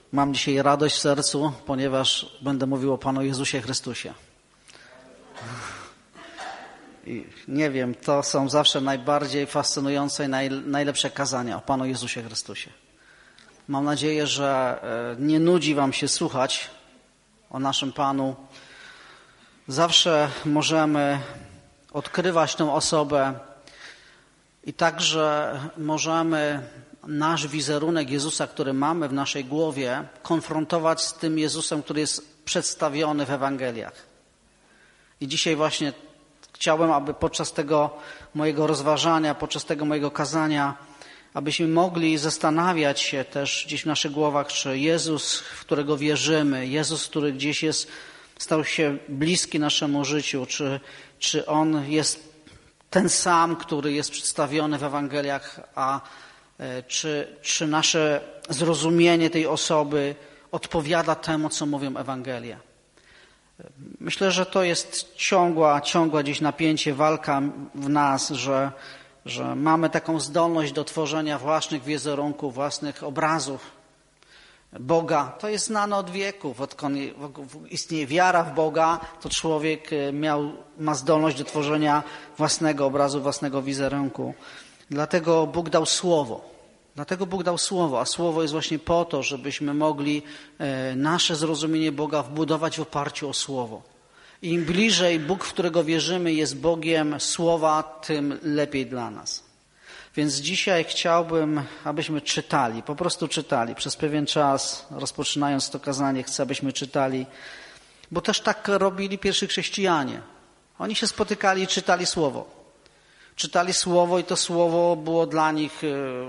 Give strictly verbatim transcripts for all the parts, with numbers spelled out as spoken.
Mam dzisiaj radość w sercu, ponieważ będę mówił o Panu Jezusie Chrystusie. I nie wiem, to są zawsze najbardziej fascynujące i naj, najlepsze kazania o Panu Jezusie Chrystusie. Mam nadzieję, że nie nudzi wam się słuchać o naszym Panu. Zawsze możemy odkrywać tę osobę i także możemy nasz wizerunek Jezusa, który mamy w naszej głowie, konfrontować z tym Jezusem, który jest przedstawiony w Ewangeliach. I dzisiaj właśnie chciałbym, aby podczas tego mojego rozważania, podczas tego mojego kazania, abyśmy mogli zastanawiać się też gdzieś w naszych głowach, czy Jezus, w którego wierzymy, Jezus, który gdzieś jest, stał się bliski naszemu życiu, czy, czy On jest ten sam, który jest przedstawiony w Ewangeliach, a czy, czy nasze zrozumienie tej osoby odpowiada temu, co mówią Ewangelie. Myślę, że to jest ciągła, ciągła gdzieś napięcie, walka w nas, że, że mamy taką zdolność do tworzenia własnych wizerunków, własnych obrazów Boga. To jest znane od wieków. Odkąd istnieje wiara w Boga, to człowiek miał, ma zdolność do tworzenia własnego obrazu, własnego wizerunku. Dlatego Bóg dał Słowo. Dlatego Bóg dał Słowo, a Słowo jest właśnie po to, żebyśmy mogli nasze zrozumienie Boga wbudować w oparciu o Słowo. Im bliżej Bóg, w którego wierzymy, jest Bogiem Słowa, tym lepiej dla nas. Więc dzisiaj chciałbym, abyśmy czytali, po prostu czytali. Przez pewien czas, rozpoczynając to kazanie, chcę, abyśmy czytali, bo też tak robili pierwsi chrześcijanie. Oni się spotykali i czytali Słowo. Czytali Słowo i to Słowo było dla nich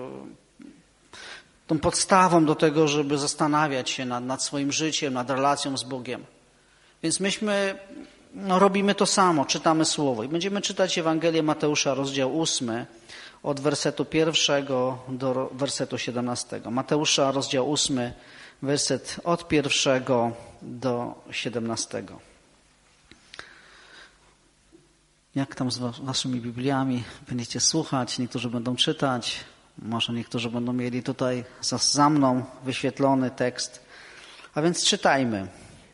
tą podstawą do tego, żeby zastanawiać się nad, nad swoim życiem, nad relacją z Bogiem. Więc myśmy no, robimy to samo, czytamy Słowo. I będziemy czytać Ewangelię Mateusza, rozdział ósmy, od wersetu pierwszego do wersetu siedemnastego. Mateusza, rozdział ósmy, werset od pierwszego do siedemnastego. Jak tam z waszymi Bibliami? Będziecie słuchać, niektórzy będą czytać, może niektórzy będą mieli tutaj za, za mną wyświetlony tekst. A więc czytajmy.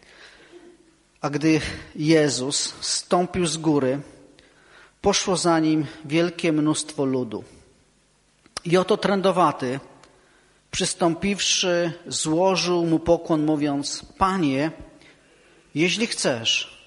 A gdy Jezus zstąpił z góry, poszło za Nim wielkie mnóstwo ludu. I oto trędowaty, przystąpiwszy, złożył Mu pokłon, mówiąc: Panie, jeśli chcesz,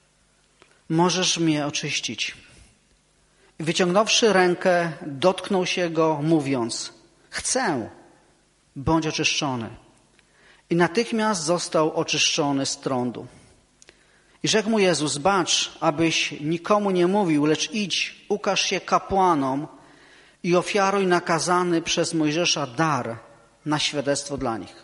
możesz mnie oczyścić. I wyciągnąwszy rękę, dotknął się Go, mówiąc: Chcę, bądź oczyszczony. I natychmiast został oczyszczony z trądu. I rzekł mu Jezus: Bacz, abyś nikomu nie mówił, lecz idź, ukaż się kapłanom i ofiaruj nakazany przez Mojżesza dar na świadectwo dla nich.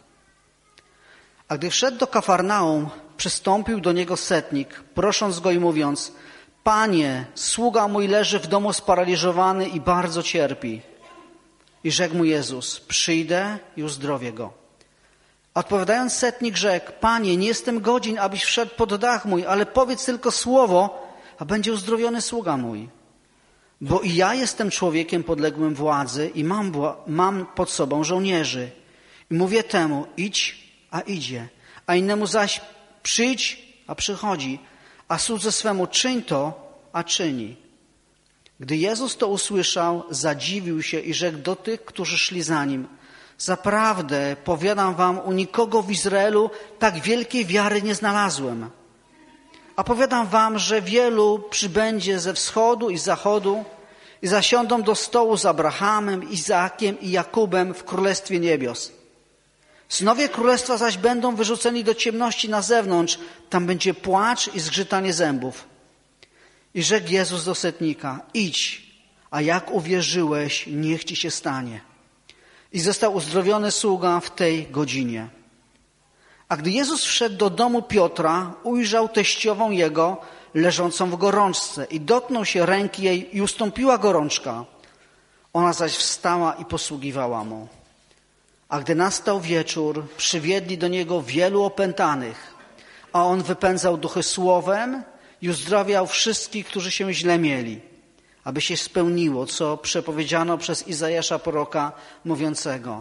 A gdy wszedł do Kafarnaum, przystąpił do niego setnik, prosząc go i mówiąc: Panie, sługa mój leży w domu sparaliżowany i bardzo cierpi. I rzekł mu Jezus: Przyjdę i uzdrowię go. Odpowiadając setnik rzekł: Panie, nie jestem godzin, abyś wszedł pod dach mój, ale powiedz tylko słowo, a będzie uzdrowiony sługa mój. Bo i ja jestem człowiekiem podległym władzy i mam, mam pod sobą żołnierzy. I mówię temu: idź, a idzie, a innemu zaś: przyjdź, a przychodzi, a słudze swemu: czyń to, a czyni. Gdy Jezus to usłyszał, zadziwił się i rzekł do tych, którzy szli za Nim: Zaprawdę, powiadam wam, u nikogo w Izraelu tak wielkiej wiary nie znalazłem. A powiadam wam, że wielu przybędzie ze wschodu i zachodu i zasiądą do stołu z Abrahamem, Izaakiem i Jakubem w Królestwie Niebios. Synowie Królestwa zaś będą wyrzuceni do ciemności na zewnątrz, tam będzie płacz i zgrzytanie zębów. I rzekł Jezus do setnika: idź, a jak uwierzyłeś, niech ci się stanie. I został uzdrowiony sługa w tej godzinie. A gdy Jezus wszedł do domu Piotra, ujrzał teściową jego leżącą w gorączce i dotknął się ręki jej i ustąpiła gorączka. Ona zaś wstała i posługiwała mu. A gdy nastał wieczór, przywiedli do niego wielu opętanych, a on wypędzał duchy słowem i uzdrawiał wszystkich, którzy się źle mieli, aby się spełniło, co przepowiedziano przez Izajasza proroka mówiącego: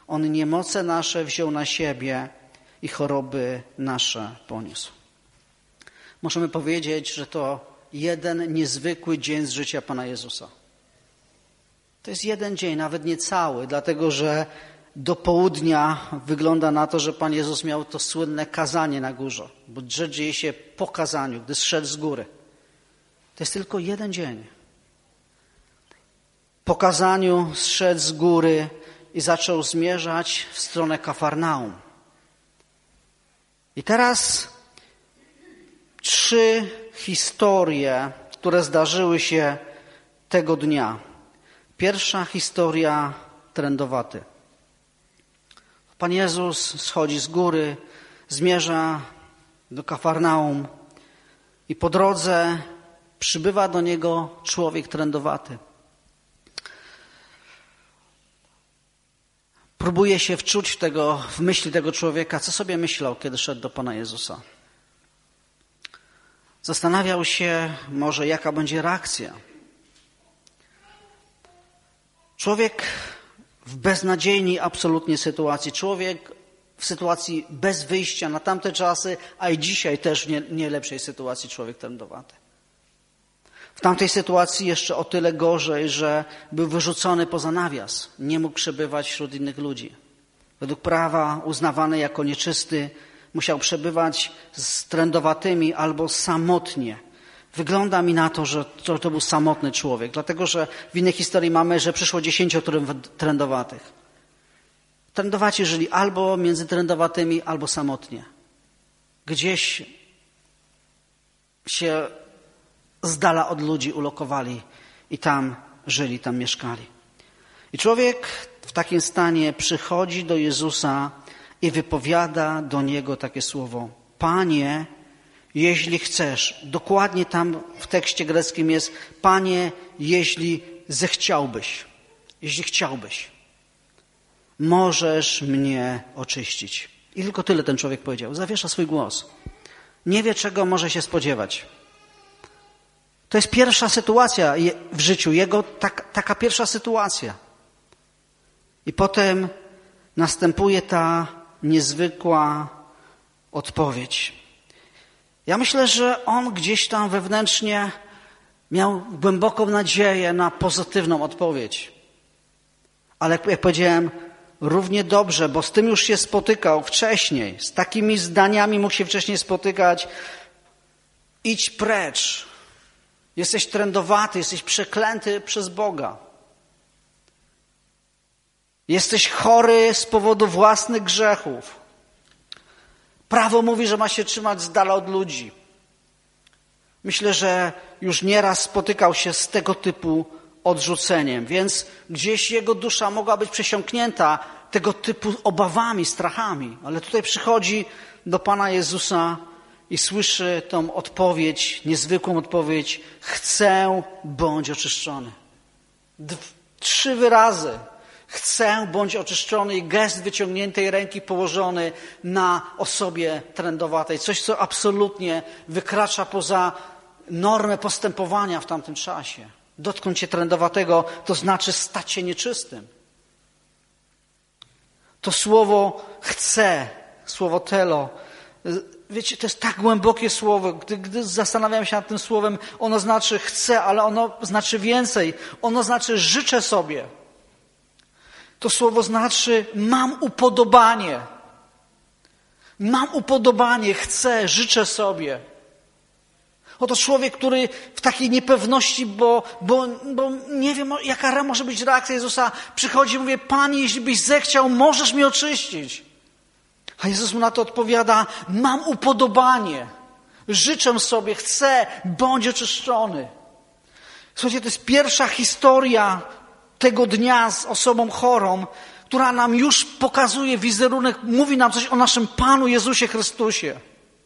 On niemoce nasze wziął na siebie i choroby nasze poniósł. Możemy powiedzieć, że to jeden niezwykły dzień z życia Pana Jezusa. To jest jeden dzień, nawet nie cały, dlatego że do południa wygląda na to, że Pan Jezus miał to słynne kazanie na górze, bo rzecz dzieje się po kazaniu, gdy zszedł z góry. To jest tylko jeden dzień. Po kazaniu zszedł z góry i zaczął zmierzać w stronę Kafarnaum. I teraz trzy historie, które zdarzyły się tego dnia. Pierwsza historia trędowaty. Pan Jezus schodzi z góry, zmierza do Kafarnaum i po drodze przybywa do niego człowiek trędowaty. Próbuje się wczuć w, tego, w myśli tego człowieka, co sobie myślał, kiedy szedł do Pana Jezusa. Zastanawiał się może, jaka będzie reakcja. Człowiek w beznadziejnej absolutnie sytuacji, człowiek w sytuacji bez wyjścia na tamte czasy, a i dzisiaj też w nie, nie lepszej sytuacji człowiek trędowaty. W tamtej sytuacji jeszcze o tyle gorzej, że był wyrzucony poza nawias. Nie mógł przebywać wśród innych ludzi. Według prawa uznawany jako nieczysty, musiał przebywać z trędowatymi albo samotnie. Wygląda mi na to, że to, to był samotny człowiek, dlatego że w innej historii mamy, że przyszło dziesięciu trędowatych. Trędowaci żyli albo między trędowatymi, albo samotnie. Gdzieś się z dala od ludzi ulokowali i tam żyli, tam mieszkali. I człowiek w takim stanie przychodzi do Jezusa i wypowiada do Niego takie słowo: Panie, jeśli chcesz, dokładnie tam w tekście greckim jest: Panie, jeśli zechciałbyś, jeśli chciałbyś, możesz mnie oczyścić. I tylko tyle ten człowiek powiedział. Zawiesza swój głos. Nie wie, czego może się spodziewać. To jest pierwsza sytuacja w życiu, jego tak, taka pierwsza sytuacja. I potem następuje ta niezwykła odpowiedź. Ja myślę, że on gdzieś tam wewnętrznie miał głęboką nadzieję na pozytywną odpowiedź. Ale jak powiedziałem, równie dobrze, bo z tym już się spotykał wcześniej. Z takimi zdaniami mógł się wcześniej spotykać. Idź precz. Jesteś trędowaty, jesteś przeklęty przez Boga. Jesteś chory z powodu własnych grzechów. Prawo mówi, że ma się trzymać z dala od ludzi. Myślę, że już nieraz spotykał się z tego typu odrzuceniem, więc gdzieś jego dusza mogła być przesiąknięta tego typu obawami, strachami. Ale tutaj przychodzi do Pana Jezusa i słyszy tą odpowiedź, niezwykłą odpowiedź: chcę, bądź oczyszczony. D- trzy wyrazy. Chcę, bądź oczyszczony, i gest wyciągniętej ręki położony na osobie trędowatej. Coś, co absolutnie wykracza poza normę postępowania w tamtym czasie. Dotknąć się trędowatego to znaczy stać się nieczystym. To słowo chcę, słowo telo, wiecie, to jest tak głębokie słowo. Gdy, gdy zastanawiam się nad tym słowem, ono znaczy chcę, ale ono znaczy więcej. Ono znaczy życzę sobie. To słowo znaczy mam upodobanie. Mam upodobanie, chcę, życzę sobie. Oto człowiek, który w takiej niepewności, bo, bo, bo nie wiem, jaka może być reakcja Jezusa, przychodzi i mówi: Panie, jeśli byś zechciał, możesz mnie oczyścić. A Jezus mu na to odpowiada: mam upodobanie, życzę sobie, chcę, bądź oczyszczony. Słuchajcie, to jest pierwsza historia tego dnia z osobą chorą, która nam już pokazuje wizerunek, mówi nam coś o naszym Panu Jezusie Chrystusie.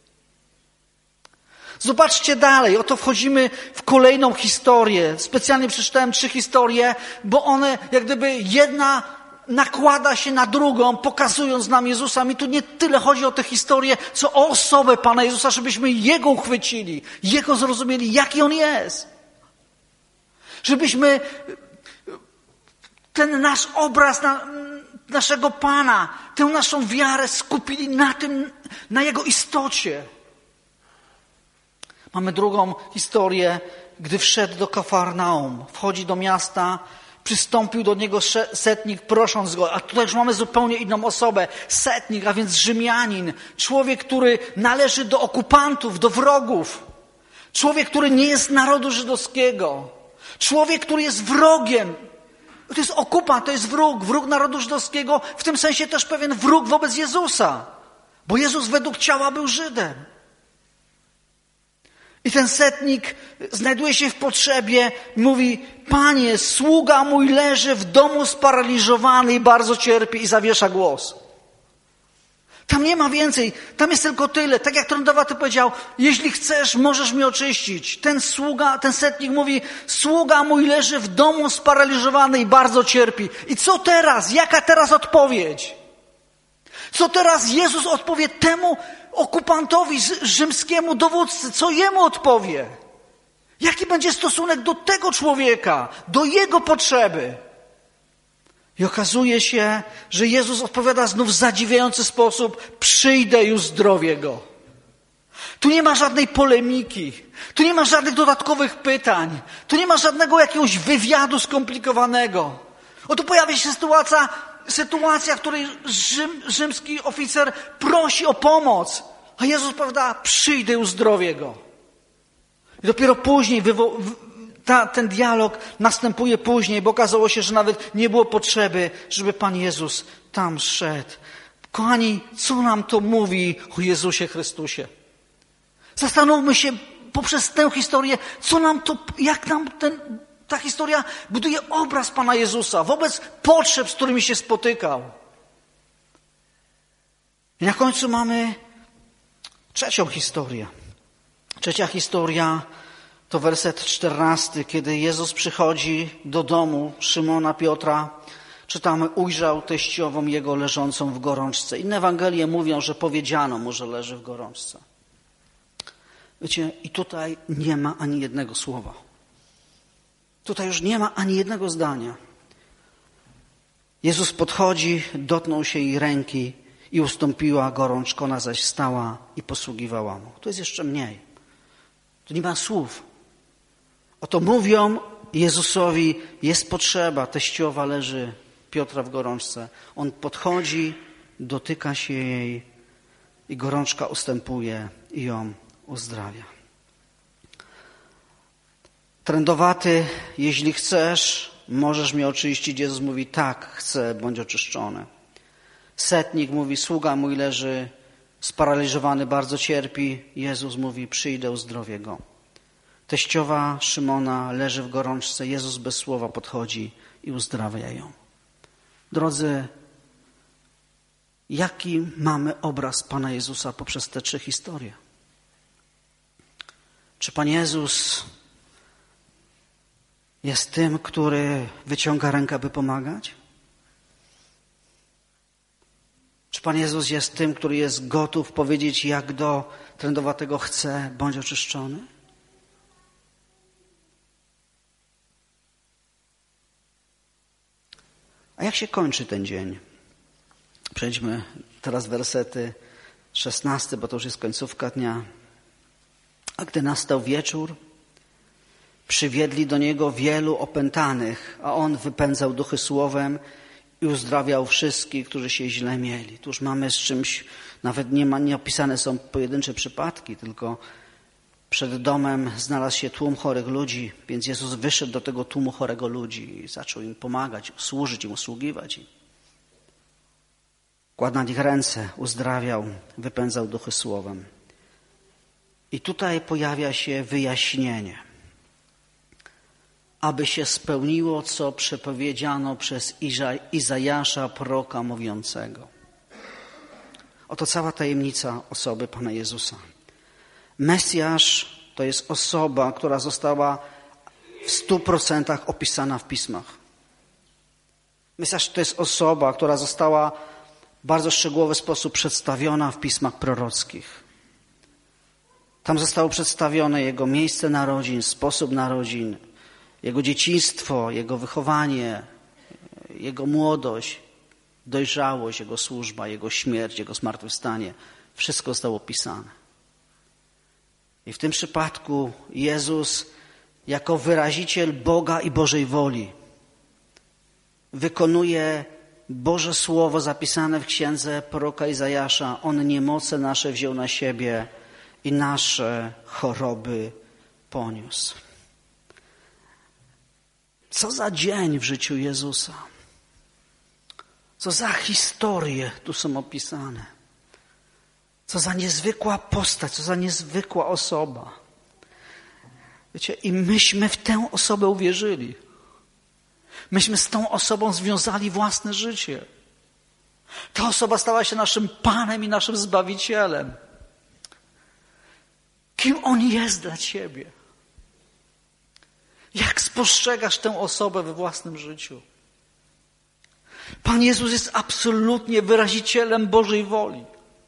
Zobaczcie dalej, oto wchodzimy w kolejną historię. Specjalnie przeczytałem trzy historie, bo one jak gdyby jedna nakłada się na drugą, pokazując nam Jezusa. Mi tu nie tyle chodzi o tę historię, co o osobę Pana Jezusa, żebyśmy Jego uchwycili, Jego zrozumieli, jaki On jest. Żebyśmy ten nasz obraz na, naszego Pana, tę naszą wiarę skupili na tym, na Jego istocie. Mamy drugą historię, gdy wszedł do Kafarnaum, wchodzi do miasta, przystąpił do niego setnik, prosząc go, a tutaj już mamy zupełnie inną osobę. Setnik, a więc Rzymianin, człowiek, który należy do okupantów, do wrogów. Człowiek, który nie jest narodu żydowskiego. Człowiek, który jest wrogiem. To jest okupant, to jest wróg, wróg narodu żydowskiego, w tym sensie też pewien wróg wobec Jezusa. Bo Jezus według ciała był Żydem. I ten setnik znajduje się w potrzebie, mówi, Panie, sługa mój leży w domu sparaliżowany i bardzo cierpi, i zawiesza głos. Tam nie ma więcej, tam jest tylko tyle. Tak jak trądowaty powiedział, jeśli chcesz, możesz mnie oczyścić. Ten sługa, ten setnik mówi, sługa mój leży w domu sparaliżowany i bardzo cierpi. I co teraz? Jaka teraz odpowiedź? Co teraz Jezus odpowie temu okupantowi rzymskiemu dowódcy? Co jemu odpowie? Jaki będzie stosunek do tego człowieka, do jego potrzeby? I okazuje się, że Jezus odpowiada znów w zadziwiający sposób, przyjdę i uzdrowię go. Tu nie ma żadnej polemiki, tu nie ma żadnych dodatkowych pytań, tu nie ma żadnego jakiegoś wywiadu skomplikowanego. Oto pojawia się sytuacja, sytuacja, w której Rzym, rzymski oficer prosi o pomoc, a Jezus powiada, przyjdę i uzdrowię go. I dopiero później wywo- ta, ten dialog następuje później, bo okazało się, że nawet nie było potrzeby, żeby Pan Jezus tam szedł. Kochani, co nam to mówi o Jezusie Chrystusie? Zastanówmy się poprzez tę historię, co nam to, jak nam ten, ta historia buduje obraz Pana Jezusa wobec potrzeb, z którymi się spotykał. I na końcu mamy trzecią historię. Trzecia historia to werset czternasty, kiedy Jezus przychodzi do domu Szymona Piotra. Czytamy, ujrzał teściową jego leżącą w gorączce. Inne Ewangelie mówią, że powiedziano mu, że leży w gorączce. Wiecie, i tutaj nie ma ani jednego słowa. Tutaj już nie ma ani jednego zdania. Jezus podchodzi, dotknął się jej ręki i ustąpiła gorączka, ona zaś stała i posługiwała mu. To jest jeszcze mniej. Tu nie ma słów. Oto mówią Jezusowi, jest potrzeba, teściowa leży Piotra w gorączce. On podchodzi, dotyka się jej i gorączka ustępuje i ją uzdrawia. Trędowaty, jeśli chcesz, możesz mnie oczyścić. Jezus mówi, tak, chcę, bądź oczyszczony. Setnik mówi, sługa mój leży sparaliżowany, bardzo cierpi. Jezus mówi, przyjdę, uzdrowię go. Teściowa Szymona leży w gorączce. Jezus bez słowa podchodzi i uzdrawia ją. Drodzy, jaki mamy obraz Pana Jezusa poprzez te trzy historie? Czy Pan Jezus jest tym, który wyciąga rękę, by pomagać? Czy Pan Jezus jest tym, który jest gotów powiedzieć, jak do trędowatego chce, bądź oczyszczony? A jak się kończy ten dzień? Przejdźmy teraz wersety szesnaste, bo to już jest końcówka dnia. A gdy nastał wieczór, przywiedli do niego wielu opętanych, a on wypędzał duchy słowem i uzdrawiał wszystkich, którzy się źle mieli. Tu już mamy z czymś, nawet nie ma, nie opisane są pojedyncze przypadki, tylko przed domem znalazł się tłum chorych ludzi, więc Jezus wyszedł do tego tłumu chorego ludzi i zaczął im pomagać, służyć im, usługiwać im. Kładł na nich ręce, uzdrawiał, wypędzał duchy słowem. I tutaj pojawia się wyjaśnienie, aby się spełniło, co przepowiedziano przez Izajasza, proroka mówiącego. Oto cała tajemnica osoby Pana Jezusa. Mesjasz to jest osoba, która została w stu procentach opisana w Pismach. Mesjasz to jest osoba, która została w bardzo szczegółowy sposób przedstawiona w Pismach prorockich. Tam zostało przedstawione Jego miejsce narodzin, sposób narodzin, Jego dzieciństwo, Jego wychowanie, Jego młodość. dojrzałość, Jego służba, Jego śmierć, Jego zmartwychwstanie. Wszystko zostało opisane. I w tym przypadku Jezus jako wyraziciel Boga i Bożej woli wykonuje Boże Słowo zapisane w księdze proroka Izajasza. On niemoce nasze wziął na siebie i nasze choroby poniósł. Co za dzień w życiu Jezusa. Co za historie tu są opisane. Co za niezwykła postać, co za niezwykła osoba. Wiecie, i myśmy w tę osobę uwierzyli. Myśmy z tą osobą związali własne życie. Ta osoba stała się naszym Panem i naszym Zbawicielem. Kim On jest dla Ciebie? Jak spostrzegasz tę osobę we własnym życiu? Pan Jezus jest absolutnie wyrazicielem Bożej woli.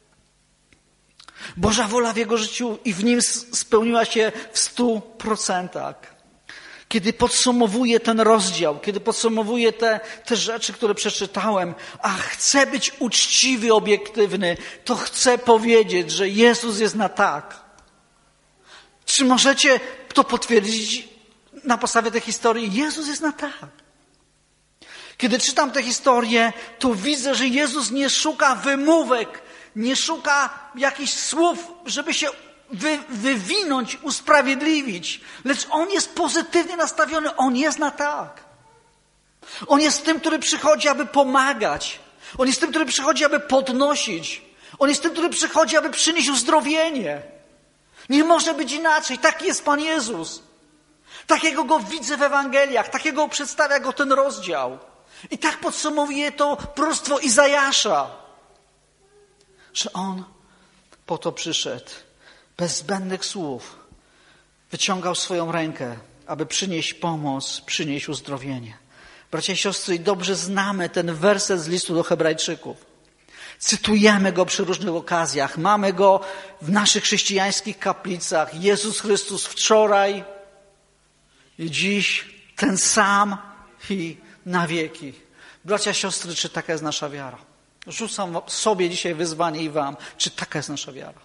Boża wola w Jego życiu i w Nim spełniła się w stu procentach. Kiedy podsumowuję ten rozdział, kiedy podsumowuję te, te rzeczy, które przeczytałem, a chcę być uczciwy, obiektywny, to chcę powiedzieć, że Jezus jest na tak. Czy możecie to potwierdzić na podstawie tej historii? Jezus jest na tak. Kiedy czytam tę historię, to widzę, że Jezus nie szuka wymówek, nie szuka jakichś słów, żeby się wy, wywinąć, usprawiedliwić. Lecz On jest pozytywnie nastawiony. On jest na tak. On jest tym, który przychodzi, aby pomagać. On jest tym, który przychodzi, aby podnosić. On jest tym, który przychodzi, aby przynieść uzdrowienie. Nie może być inaczej. Taki jest Pan Jezus. Takiego Go widzę w Ewangeliach. Takiego przedstawia Go ten rozdział. I tak podsumowuje to proroctwo Izajasza. Że On po to przyszedł. Bez zbędnych słów. Wyciągał swoją rękę, aby przynieść pomoc, przynieść uzdrowienie. Bracia i siostry, dobrze znamy ten werset z listu do Hebrajczyków. Cytujemy go przy różnych okazjach. Mamy go w naszych chrześcijańskich kaplicach. Jezus Chrystus wczoraj i dziś ten sam i na wieki. Bracia, siostry, czy taka jest nasza wiara? Rzucam sobie dzisiaj wyzwanie i wam. Czy taka jest nasza wiara?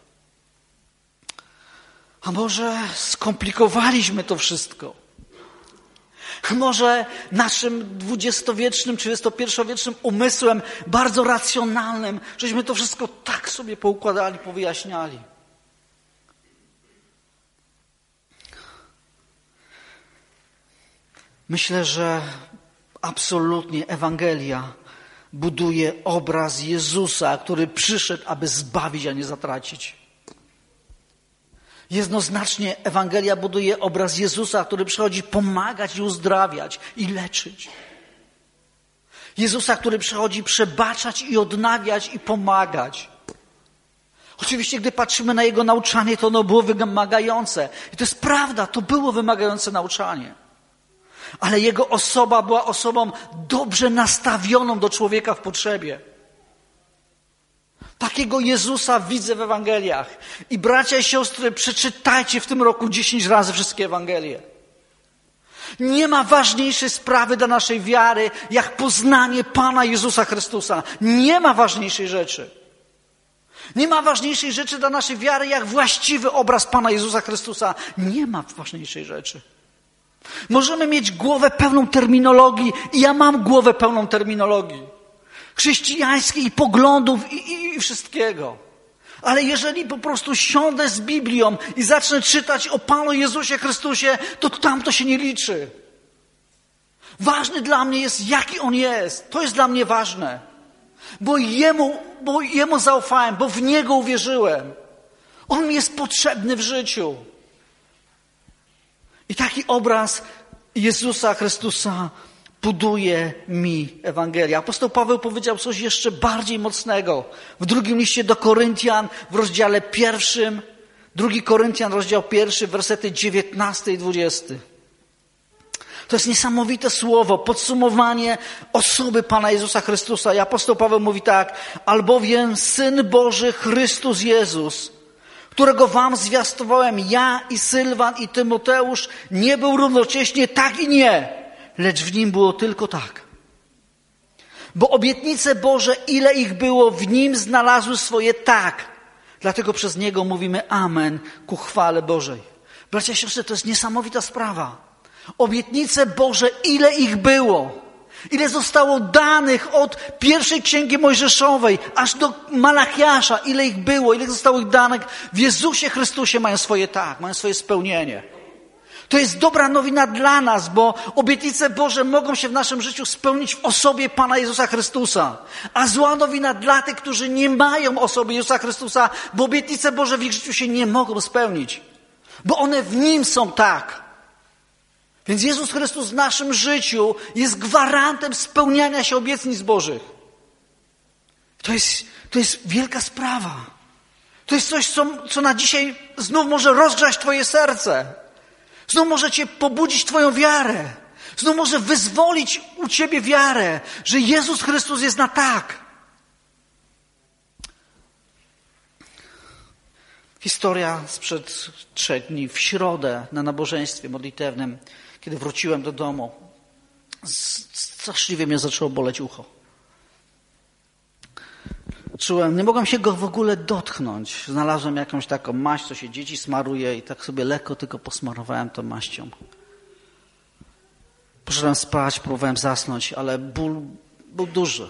A może skomplikowaliśmy to wszystko? A może naszym dwudziestowiecznym, trzydziestopierwowiecznym umysłem, bardzo racjonalnym, żeśmy to wszystko tak sobie poukładali, powyjaśniali? Myślę, że absolutnie Ewangelia buduje obraz Jezusa, który przyszedł, aby zbawić, a nie zatracić. Jednoznacznie Ewangelia buduje obraz Jezusa, który przychodzi pomagać i uzdrawiać i leczyć. Jezusa, który przychodzi przebaczać i odnawiać i pomagać. Oczywiście, gdy patrzymy na Jego nauczanie, to ono było wymagające. I to jest prawda, to było wymagające nauczanie. Ale Jego osoba była osobą dobrze nastawioną do człowieka w potrzebie. Takiego Jezusa widzę w Ewangeliach. I bracia i siostry, przeczytajcie w tym roku dziesięć razy wszystkie Ewangelie. Nie ma ważniejszej sprawy dla naszej wiary, jak poznanie Pana Jezusa Chrystusa. Nie ma ważniejszej rzeczy. Nie ma ważniejszej rzeczy dla naszej wiary, jak właściwy obraz Pana Jezusa Chrystusa. Nie ma ważniejszej rzeczy. Możemy mieć głowę pełną terminologii i ja mam głowę pełną terminologii. Chrześcijańskiej i poglądów i, i, i wszystkiego. Ale jeżeli po prostu siądę z Biblią i zacznę czytać o Panu Jezusie Chrystusie, to tam to się nie liczy. Ważny dla mnie jest, jaki On jest. To jest dla mnie ważne. Bo Jemu, bo Jemu zaufałem, bo w Niego uwierzyłem. On mi jest potrzebny w życiu. I taki obraz Jezusa Chrystusa buduje mi Ewangelia. Apostoł Paweł powiedział coś jeszcze bardziej mocnego. W drugim liście do Koryntian w rozdziale pierwszym, drugi Koryntian, rozdział pierwszy, wersety dziewiętnasty i dwudziesty. To jest niesamowite słowo, podsumowanie osoby Pana Jezusa Chrystusa. I apostoł Paweł mówi tak: albowiem Syn Boży Chrystus Jezus, którego wam zwiastowałem ja i Sylwan i Tymoteusz, nie był równocześnie tak i nie, lecz w nim było tylko tak. Bo obietnice Boże, ile ich było, w Nim znalazły swoje tak. Dlatego przez Niego mówimy amen ku chwale Bożej. Bracia i siostry, to jest niesamowita sprawa. Obietnice Boże, ile ich było. Ile zostało danych od pierwszej księgi mojżeszowej aż do Malachiasza. Ile ich było, ile zostało ich danych. W Jezusie Chrystusie mają swoje tak, mają swoje spełnienie. To jest dobra nowina dla nas, bo obietnice Boże mogą się w naszym życiu spełnić w osobie Pana Jezusa Chrystusa. A zła nowina dla tych, którzy nie mają osoby Jezusa Chrystusa, bo obietnice Boże w ich życiu się nie mogą spełnić. Bo one w Nim są tak. Więc Jezus Chrystus w naszym życiu jest gwarantem spełniania się obietnic Bożych. To jest, to jest wielka sprawa. To jest coś, co, co na dzisiaj znów może rozgrzać Twoje serce. Znów może Cię pobudzić Twoją wiarę. Znów może wyzwolić u Ciebie wiarę, że Jezus Chrystus jest na tak. Historia sprzed trzech dni, w środę na nabożeństwie modlitewnym, kiedy wróciłem do domu, straszliwie mnie zaczęło boleć ucho. Czułem, nie mogłem się go w ogóle dotknąć. Znalazłem jakąś taką maść, co się dzieci smaruje i tak sobie lekko tylko posmarowałem tą maścią. Poszedłem spać, próbowałem zasnąć, ale ból był duży.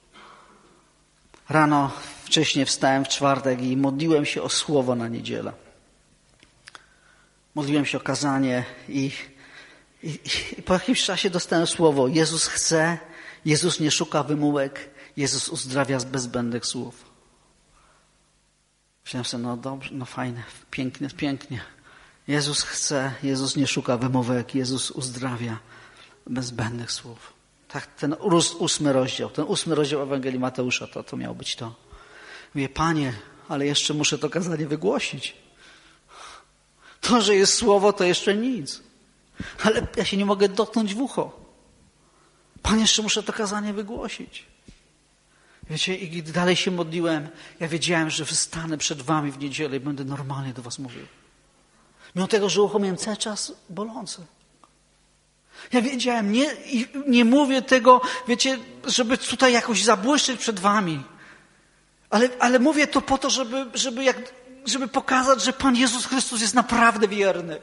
Rano wcześniej wstałem w czwartek i modliłem się o słowo na niedzielę. Modliłem się o kazanie i, i, i po jakimś czasie dostałem słowo: Jezus chce, Jezus nie szuka wymówek, Jezus uzdrawia z bezbędnych słów. Myślałem sobie, no dobrze, no fajne, pięknie, pięknie. Jezus chce, Jezus nie szuka wymówek, Jezus uzdrawia bez zbędnych słów. Tak, ten ósmy rozdział, ten ósmy rozdział Ewangelii Mateusza, to, to miało być to. Mówię, Panie, ale jeszcze muszę to kazanie wygłosić. To, że jest słowo, to jeszcze nic. Ale ja się nie mogę dotknąć w ucho. Panie, jeszcze muszę to kazanie wygłosić. Wiecie, i gdy dalej się modliłem, ja wiedziałem, że wystanę przed wami w niedzielę i będę normalnie do was mówił. Mimo tego, że ucho miałem cały czas bolące. Ja wiedziałem, nie, nie mówię tego, wiecie, żeby tutaj jakoś zabłyszczeć przed wami. Ale, ale mówię to po to, żeby, żeby, jak, żeby pokazać, że Pan Jezus Chrystus jest naprawdę wierny.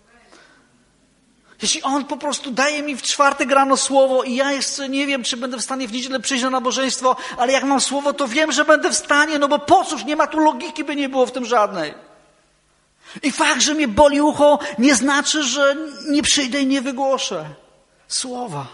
Jeśli On po prostu daje mi w czwartek rano słowo i ja jeszcze nie wiem, czy będę w stanie w niedzielę przyjść na nabożeństwo, ale jak mam słowo, to wiem, że będę w stanie, no bo po cóż, nie ma tu logiki, by nie było w tym żadnej. I fakt, że mnie boli ucho, nie znaczy, że nie przyjdę i nie wygłoszę słowa.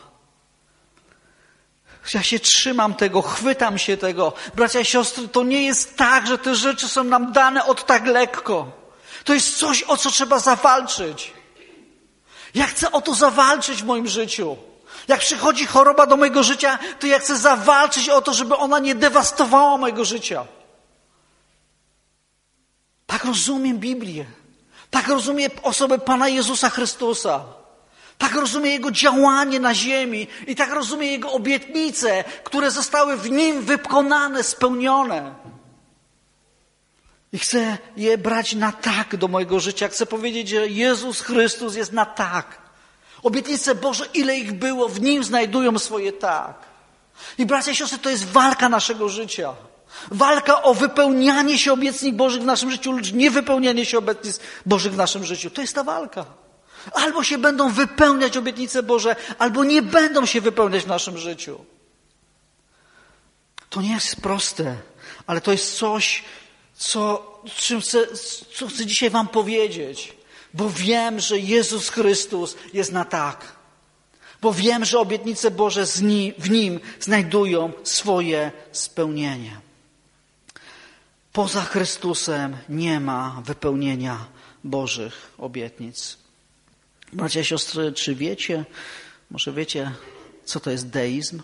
Ja się trzymam tego, chwytam się tego. Bracia i siostry, to nie jest tak, że te rzeczy są nam dane od tak lekko. To jest coś, o co trzeba zawalczyć. Ja chcę o to zawalczyć w moim życiu. Jak przychodzi choroba do mojego życia, to ja chcę zawalczyć o to, żeby ona nie dewastowała mojego życia. Tak rozumiem Biblię. Tak rozumiem osobę Pana Jezusa Chrystusa. Tak rozumiem Jego działanie na ziemi i tak rozumiem Jego obietnice, które zostały w Nim wykonane, spełnione. I chcę je brać na tak do mojego życia. Chcę powiedzieć, że Jezus Chrystus jest na tak. Obietnice Boże, ile ich było, w Nim znajdują swoje tak. I bracia i siostry, to jest walka naszego życia. Walka o wypełnianie się obietnic Bożych w naszym życiu, lub niewypełnianie się obietnic Bożych w naszym życiu. To jest ta walka. Albo się będą wypełniać obietnice Boże, albo nie będą się wypełniać w naszym życiu. To nie jest proste, ale to jest coś, co, czym chcę, co chcę dzisiaj wam powiedzieć. Bo wiem, że Jezus Chrystus jest na tak. Bo wiem, że obietnice Boże w Nim znajdują swoje spełnienie. Poza Chrystusem nie ma wypełnienia Bożych obietnic. Bracia i siostry, czy wiecie, może wiecie, co to jest deizm?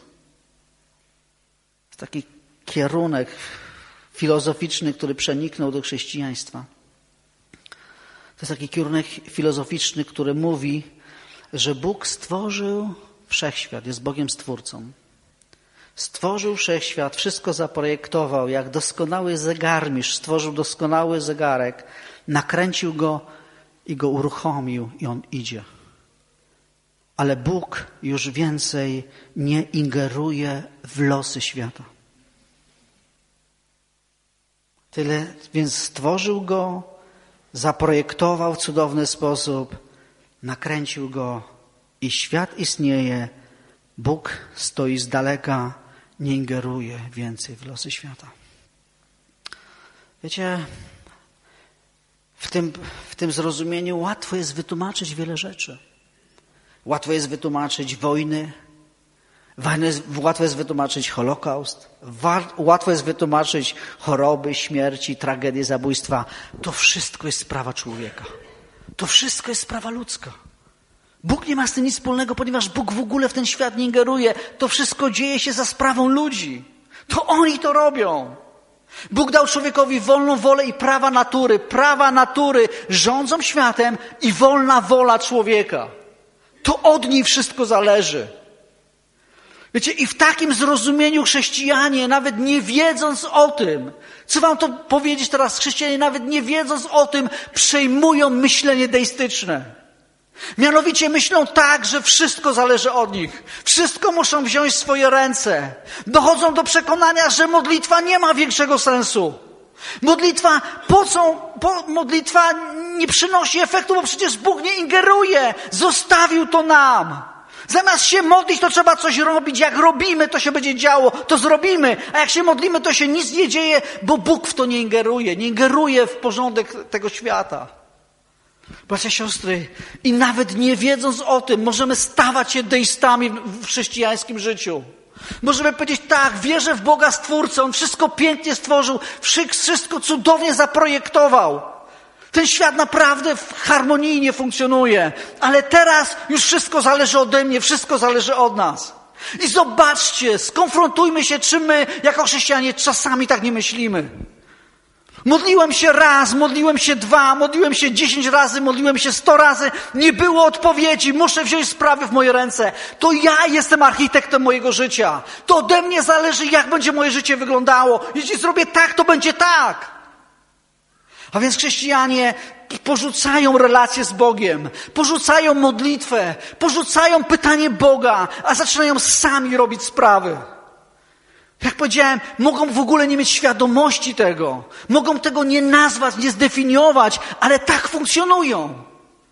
To taki kierunek filozoficzny, który przeniknął do chrześcijaństwa. To jest taki kierunek filozoficzny, który mówi, że Bóg stworzył wszechświat, jest Bogiem Stwórcą. Stworzył wszechświat, wszystko zaprojektował, jak doskonały zegarmistrz stworzył doskonały zegarek, nakręcił go i go uruchomił i on idzie. ale Bóg już więcej nie ingeruje w losy świata. Tyle, więc stworzył go, zaprojektował w cudowny sposób, nakręcił go i świat istnieje. Bóg stoi z daleka, nie ingeruje więcej w losy świata. Wiecie, w tym, w tym zrozumieniu łatwo jest wytłumaczyć wiele rzeczy. Łatwo jest wytłumaczyć wojny, łatwo jest wytłumaczyć Holokaust, łatwo jest wytłumaczyć choroby, śmierci, tragedie, zabójstwa. To wszystko jest sprawa człowieka. To wszystko jest sprawa ludzka. Bóg nie ma z tym nic wspólnego, ponieważ Bóg w ogóle w ten świat nie ingeruje. To wszystko dzieje się za sprawą ludzi. To oni to robią. Bóg dał człowiekowi wolną wolę i prawa natury. Prawa natury rządzą światem i wolna wola człowieka. To od niej wszystko zależy. Wiecie, i w takim zrozumieniu chrześcijanie, nawet nie wiedząc o tym, chcę wam to powiedzieć teraz, chrześcijanie nawet nie wiedząc o tym, przejmują myślenie deistyczne. Mianowicie myślą tak, że wszystko zależy od nich. Wszystko muszą wziąć w swoje ręce. Dochodzą do przekonania, że modlitwa nie ma większego sensu. Modlitwa, po co? Po, modlitwa nie przynosi efektu, bo przecież Bóg nie ingeruje. Zostawił to nam. Zamiast się modlić, to trzeba coś robić. Jak robimy, to się będzie działo, to zrobimy. A jak się modlimy, to się nic nie dzieje, bo Bóg w to nie ingeruje. Nie ingeruje w porządek tego świata. Bracia, siostry, i nawet nie wiedząc o tym, możemy stawać się deistami w chrześcijańskim życiu. Możemy powiedzieć, tak, wierzę w Boga Stwórcę, On wszystko pięknie stworzył, wszystko cudownie zaprojektował. Ten świat naprawdę harmonijnie funkcjonuje, ale teraz już wszystko zależy ode mnie, wszystko zależy od nas. I zobaczcie, skonfrontujmy się, czy my jako chrześcijanie czasami tak nie myślimy. Modliłem się raz, modliłem się dwa, modliłem się dziesięć razy, modliłem się sto razy. Nie było odpowiedzi, muszę wziąć sprawy w moje ręce. To ja jestem architektem mojego życia. To ode mnie zależy, jak będzie moje życie wyglądało. Jeśli zrobię tak, to będzie tak. A więc chrześcijanie porzucają relacje z Bogiem, porzucają modlitwę, porzucają pytanie Boga, a zaczynają sami robić sprawy. Jak powiedziałem, mogą w ogóle nie mieć świadomości tego. Mogą tego nie nazwać, nie zdefiniować, ale tak funkcjonują.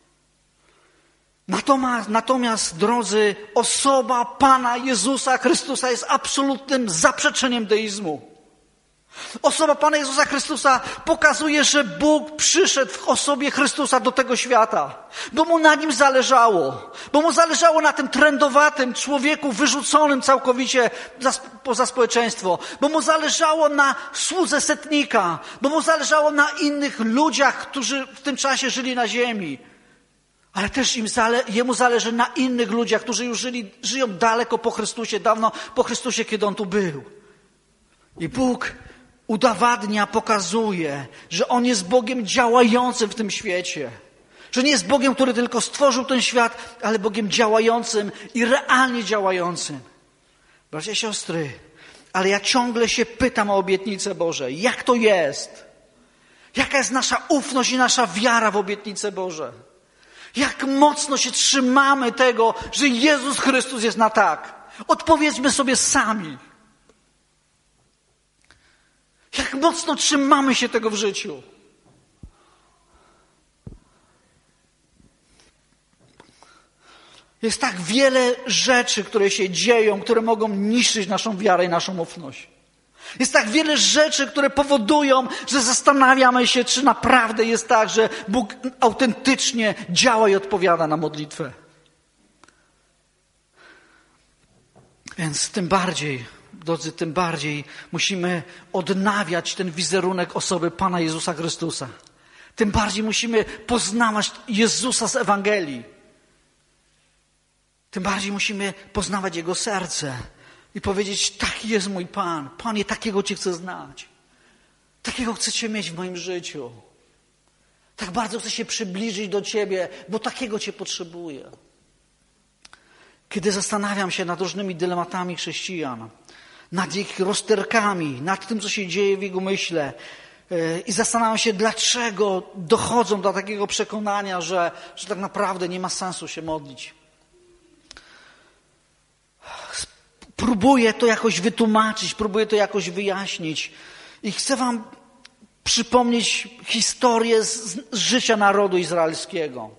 Natomiast, natomiast, drodzy, osoba Pana Jezusa Chrystusa jest absolutnym zaprzeczeniem deizmu. Osoba Pana Jezusa Chrystusa pokazuje, że Bóg przyszedł w osobie Chrystusa do tego świata, bo Mu na nim zależało, bo Mu zależało na tym trędowatym człowieku wyrzuconym całkowicie poza społeczeństwo, bo Mu zależało na słudze setnika, bo Mu zależało na innych ludziach, którzy w tym czasie żyli na ziemi. Ale też im zale, Jemu zależy na innych ludziach, którzy już żyli, żyją daleko po Chrystusie, dawno po Chrystusie, kiedy On tu był. I Bóg udowadnia, pokazuje, że On jest Bogiem działającym w tym świecie. Że nie jest Bogiem, który tylko stworzył ten świat, ale Bogiem działającym i realnie działającym. Bracia i siostry, ale ja ciągle się pytam o obietnice Boże. Jak to jest? Jaka jest nasza ufność i nasza wiara w obietnice Boże? Jak mocno się trzymamy tego, że Jezus Chrystus jest na tak? Odpowiedzmy sobie sami. Jak mocno trzymamy się tego w życiu? Jest tak wiele rzeczy, które się dzieją, które mogą niszczyć naszą wiarę i naszą ufność. Jest tak wiele rzeczy, które powodują, że zastanawiamy się, czy naprawdę jest tak, że Bóg autentycznie działa i odpowiada na modlitwę. Więc tym bardziej, drodzy, tym bardziej musimy odnawiać ten wizerunek osoby Pana Jezusa Chrystusa. Tym bardziej musimy poznawać Jezusa z Ewangelii. Tym bardziej musimy poznawać Jego serce i powiedzieć, taki jest mój Pan. Panie, takiego Cię chcę znać. Takiego chcę Cię mieć w moim życiu. Tak bardzo chcę się przybliżyć do Ciebie, bo takiego Cię potrzebuję. Kiedy zastanawiam się nad różnymi dylematami chrześcijan, nad ich rozterkami, nad tym, co się dzieje w jego myśle i zastanawiam się, dlaczego dochodzą do takiego przekonania, że, że tak naprawdę nie ma sensu się modlić. próbuję to jakoś wytłumaczyć, próbuję to jakoś wyjaśnić. I chcę wam przypomnieć historię z, z życia narodu izraelskiego.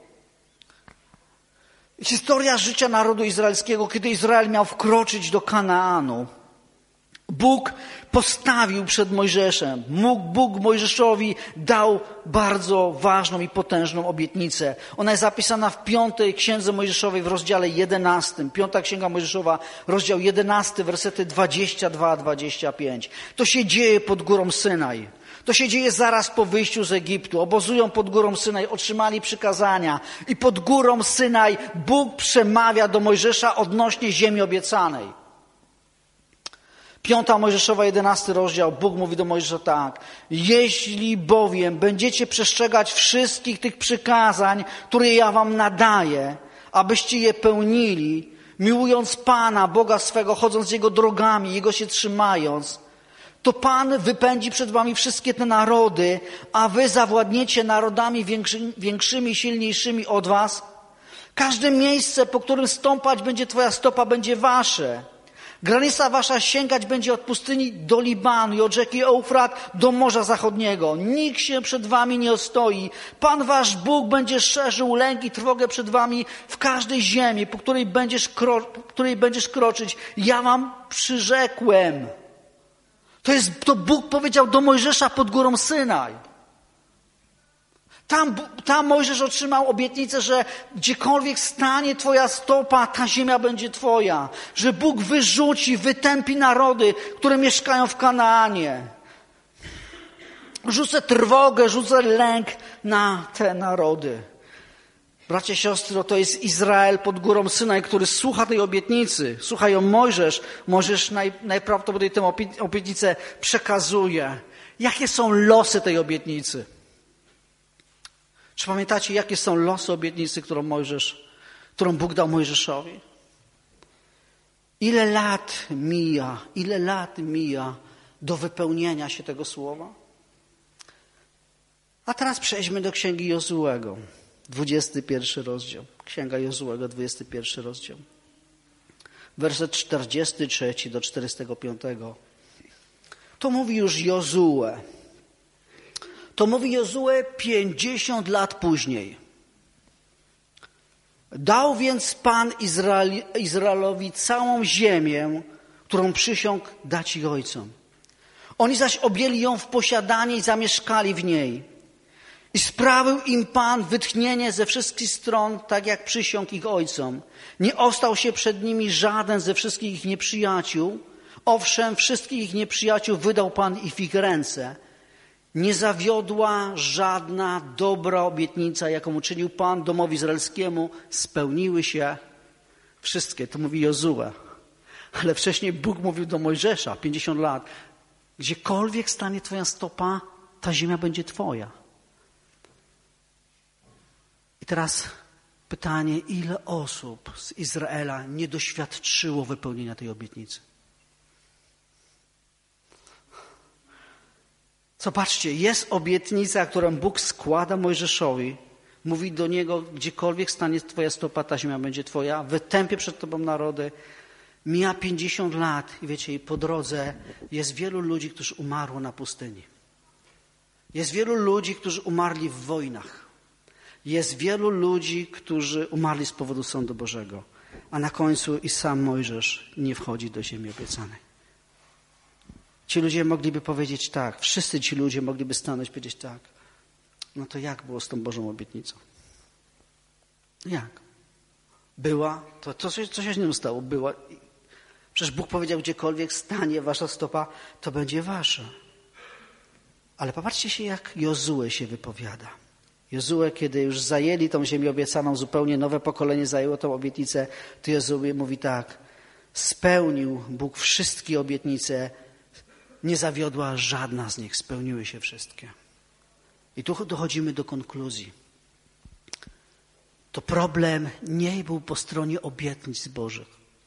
Historia życia narodu izraelskiego, kiedy Izrael miał wkroczyć do Kanaanu. Bóg postawił przed Mojżeszem. Bóg Mojżeszowi dał bardzo ważną i potężną obietnicę. Ona jest zapisana w piątej księdze Mojżeszowej w rozdziale jedenastym. Piąta księga Mojżeszowa, rozdział jedenasty, wersety dwadzieścia dwa do dwudziestu pięciu. To się dzieje pod górą Synaj. To się dzieje zaraz po wyjściu z Egiptu. Obozują pod górą Synaj, otrzymali przykazania. I pod górą Synaj Bóg przemawia do Mojżesza odnośnie ziemi obiecanej. Piąta Mojżeszowa, jedenasty rozdział. Bóg mówi do Mojżesza tak. Jeśli bowiem będziecie przestrzegać wszystkich tych przykazań, które ja wam nadaję, abyście je pełnili, miłując Pana, Boga swego, chodząc Jego drogami, Jego się trzymając, to Pan wypędzi przed wami wszystkie te narody, a wy zawładniecie narodami większy, większymi, silniejszymi od was. Każde miejsce, po którym stąpać będzie twoja stopa, będzie wasze. Granica wasza sięgać będzie od pustyni do Libanu i od rzeki Eufrat do Morza Zachodniego. Nikt się przed wami nie ostoi. Pan wasz Bóg będzie szerzył lęk i trwogę przed wami w każdej ziemi, po której będziesz, kro, po której będziesz kroczyć. Ja wam przyrzekłem. To jest, to Bóg powiedział do Mojżesza pod górą Synaj. Tam, tam Mojżesz otrzymał obietnicę, że gdziekolwiek stanie twoja stopa, ta ziemia będzie twoja. Że Bóg wyrzuci, wytępi narody, które mieszkają w Kanaanie. Rzucę trwogę, rzucę lęk na te narody. Bracia, siostry, to jest Izrael pod górą Synaj, który słucha tej obietnicy. Słucha ją Mojżesz. Mojżesz naj, najprawdopodobniej tę obietnicę przekazuje. Jakie są losy tej obietnicy? Czy pamiętacie, jakie są losy obietnicy, którą Mojżesz, którą Bóg dał Mojżeszowi? Ile lat mija, ile lat mija do wypełnienia się tego słowa? A teraz przejdźmy do Księgi Jozułego. dwudziesty pierwszy rozdział. Księga Jozułego, dwudziesty pierwszy rozdział. Werset czterdziesty trzeci do czterdziestego piątego. To mówi już Jozue. To mówi Jozue pięćdziesiąt lat później. Dał więc Pan Izrael, Izraelowi całą ziemię, którą przysiągł dać ich ojcom. Oni zaś objęli ją w posiadanie i zamieszkali w niej. I sprawił im Pan wytchnienie ze wszystkich stron, tak jak przysiągł ich ojcom. Nie ostał się przed nimi żaden ze wszystkich ich nieprzyjaciół. Owszem, wszystkich ich nieprzyjaciół wydał Pan i w ich ręce. Nie zawiodła żadna dobra obietnica, jaką uczynił Pan domowi izraelskiemu. Spełniły się wszystkie. To mówi Jozue. Ale wcześniej Bóg mówił do Mojżesza, pięćdziesiąt lat. Gdziekolwiek stanie twoja stopa, ta ziemia będzie twoja. I teraz pytanie, ile osób z Izraela nie doświadczyło wypełnienia tej obietnicy? Zobaczcie, jest obietnica, którą Bóg składa Mojżeszowi. Mówi do niego, gdziekolwiek stanie twoja stopa, ta ziemia będzie twoja. Wytępię przed tobą narody. Mija pięćdziesiąt lat i wiecie, i po drodze jest wielu ludzi, którzy umarło na pustyni. Jest wielu ludzi, którzy umarli w wojnach. Jest wielu ludzi, którzy umarli z powodu sądu Bożego. A na końcu i sam Mojżesz nie wchodzi do ziemi obiecanej. Ci ludzie mogliby powiedzieć tak, wszyscy ci ludzie mogliby stanąć i powiedzieć tak. No to jak było z tą Bożą obietnicą? Jak? Była, to, to coś, coś się z nią stało, była. Przecież Bóg powiedział, gdziekolwiek stanie wasza stopa, to będzie wasza. Ale popatrzcie się, jak Jozue się wypowiada. Jozue, kiedy już zajęli tą ziemię obiecaną, zupełnie nowe pokolenie zajęło tą obietnicę, to Jozue mówi tak. Spełnił Bóg wszystkie obietnice, nie zawiodła żadna z nich, spełniły się wszystkie. I tu dochodzimy do konkluzji. To problem nie był po stronie obietnic Bożych.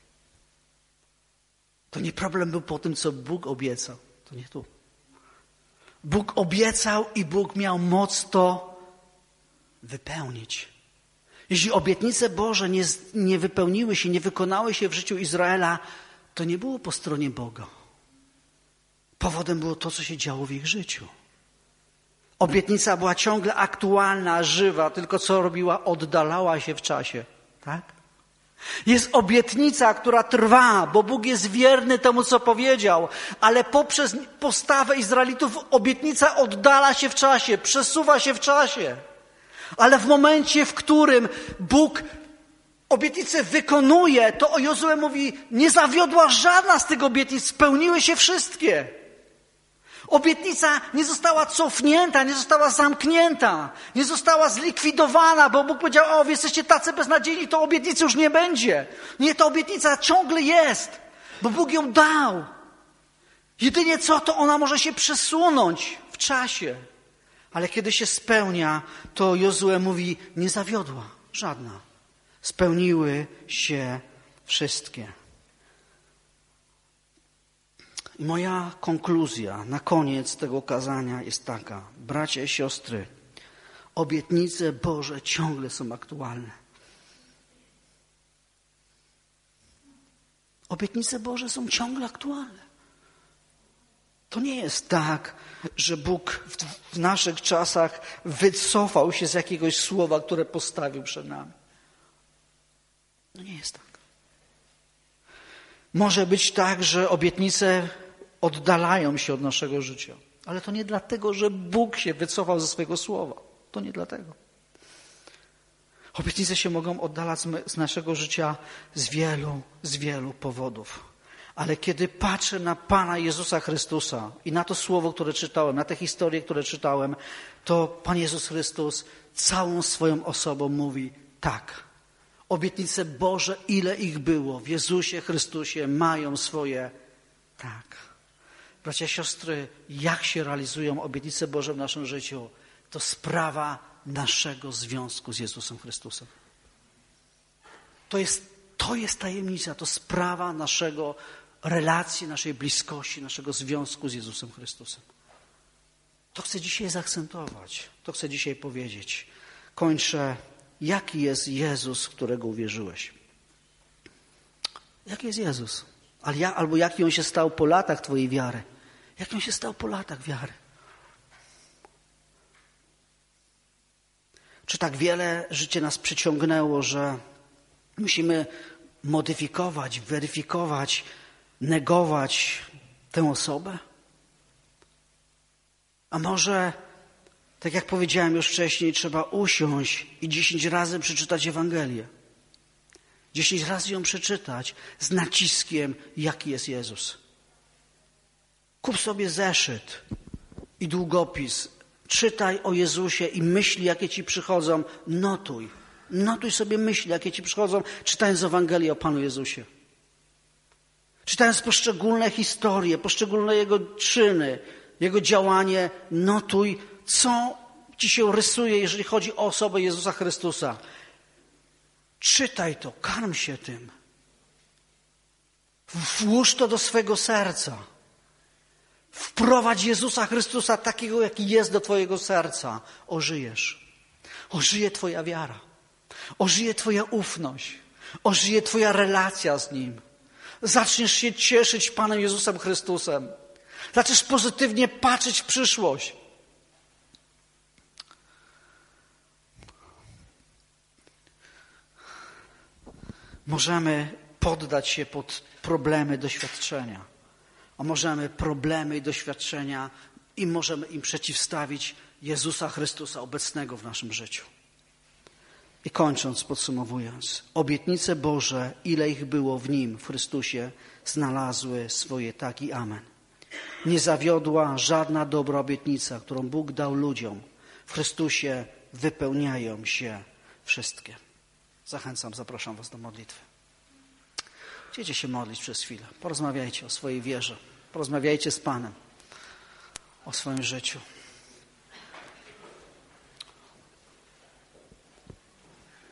To nie problem był po tym, co Bóg obiecał. To nie tu. Bóg obiecał i Bóg miał moc to wypełnić. Jeśli obietnice Boże nie, nie wypełniły się, nie wykonały się w życiu Izraela, to nie było po stronie Boga. Powodem było to, co się działo w ich życiu. Obietnica była ciągle aktualna, żywa, tylko co robiła? Oddalała się w czasie. Tak? Jest obietnica, która trwa, bo Bóg jest wierny temu, co powiedział, ale poprzez postawę Izraelitów obietnica oddala się w czasie, przesuwa się w czasie. Ale w momencie, w którym Bóg obietnicę wykonuje, to o Jozue mówi, nie zawiodła żadna z tych obietnic, spełniły się wszystkie. Obietnica nie została cofnięta, nie została zamknięta, nie została zlikwidowana, bo Bóg powiedział, o, wy jesteście tacy beznadziejni, to obietnicy już nie będzie. Nie, ta obietnica ciągle jest, bo Bóg ją dał. Jedynie co, to ona może się przesunąć w czasie. Ale kiedy się spełnia, to Jozue mówi, nie zawiodła żadna. Spełniły się wszystkie. I moja konkluzja na koniec tego kazania jest taka. Bracia i siostry, obietnice Boże ciągle są aktualne. Obietnice Boże są ciągle aktualne. To nie jest tak, że Bóg w, w naszych czasach wycofał się z jakiegoś słowa, które postawił przed nami. No nie jest tak. Może być tak, że obietnice oddalają się od naszego życia. Ale to nie dlatego, że Bóg się wycofał ze swojego słowa. To nie dlatego. Obietnice się mogą oddalać z naszego życia z wielu, z wielu powodów. Ale kiedy patrzę na Pana Jezusa Chrystusa i na to słowo, które czytałem, na te historie, które czytałem, to Pan Jezus Chrystus całą swoją osobą mówi tak. Obietnice Boże, ile ich było w Jezusie Chrystusie, mają swoje tak. Bracia i siostry, jak się realizują obietnice Boże w naszym życiu, to sprawa naszego związku z Jezusem Chrystusem. To jest, to jest tajemnica, to sprawa naszego relacji, naszej bliskości, naszego związku z Jezusem Chrystusem. To chcę dzisiaj zaakcentować, to chcę dzisiaj powiedzieć. Kończę. Jaki jest Jezus, w którego uwierzyłeś? Jaki jest Jezus? Albo jaki On się stał po latach Twojej wiary? Jaki On się stał po latach wiary? Czy tak wiele życie nas przyciągnęło, że musimy modyfikować, weryfikować, negować tę osobę? A może, tak jak powiedziałem już wcześniej, trzeba usiąść i dziesięć razy przeczytać Ewangelię. Dziesięć razy ją przeczytać z naciskiem, jaki jest Jezus. Kup sobie zeszyt i długopis. Czytaj o Jezusie i myśli, jakie ci przychodzą. Notuj. Notuj sobie myśli, jakie ci przychodzą, czytając Ewangelię o Panu Jezusie. Czytając poszczególne historie, poszczególne Jego czyny, Jego działanie. Notuj, co ci się rysuje, jeżeli chodzi o osobę Jezusa Chrystusa. Czytaj to, karm się tym. Włóż to do swego serca. Wprowadź Jezusa Chrystusa takiego, jaki jest do twojego serca. Ożyjesz. Ożyje twoja wiara. Ożyje twoja ufność. Ożyje twoja relacja z Nim. Zaczniesz się cieszyć Panem Jezusem Chrystusem. Zaczniesz pozytywnie patrzeć w przyszłość. Możemy poddać się pod problemy doświadczenia. A możemy problemy i doświadczenia i możemy im przeciwstawić Jezusa Chrystusa obecnego w naszym życiu. I kończąc, podsumowując, obietnice Boże, ile ich było w Nim, w Chrystusie, znalazły swoje tak i amen. Nie zawiodła żadna dobra obietnica, którą Bóg dał ludziom. W Chrystusie wypełniają się wszystkie. Zachęcam, zapraszam was do modlitwy. Chcecie się modlić przez chwilę. Porozmawiajcie o swojej wierze. Porozmawiajcie z Panem o swoim życiu.